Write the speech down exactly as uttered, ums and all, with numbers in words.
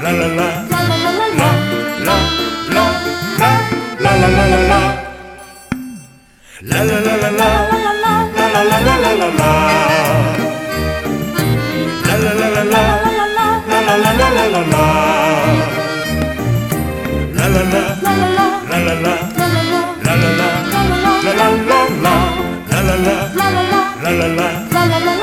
la la la, la la la la la la la la la la la la, la la la la la, la la la la la la la, la la la la la, la la la la la la la, la la la, la la la, la la la, la la la, la la la, la la la, la la la, la la la.